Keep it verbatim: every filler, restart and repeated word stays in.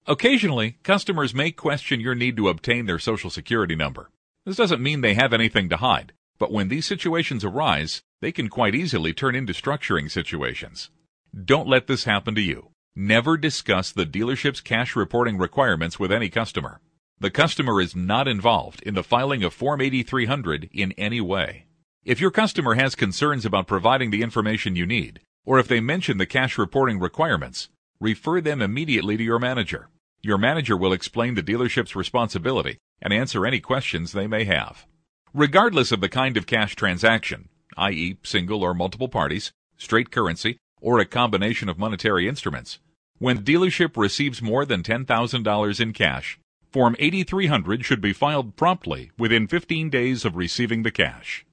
Occasionally, customers may question your need to obtain their Social Security number. This doesn't mean they have anything to hide, but when these situations arise, they can quite easily turn into structuring situations. Don't let this happen to you. Never discuss the dealership's cash reporting requirements with any customer. The customer is not involved in the filing of Form eighty-three hundred in any way. If your customer has concerns about providing the information you need, or if they mention the cash reporting requirements, refer them immediately to your manager. Your manager will explain the dealership's responsibility and answer any questions they may have. Regardless of the kind of cash transaction, that is single or multiple parties, straight currency, or a combination of monetary instruments, when the dealership receives more than ten thousand dollars in cash, Form eighty-three hundred should be filed promptly within fifteen days of receiving the cash.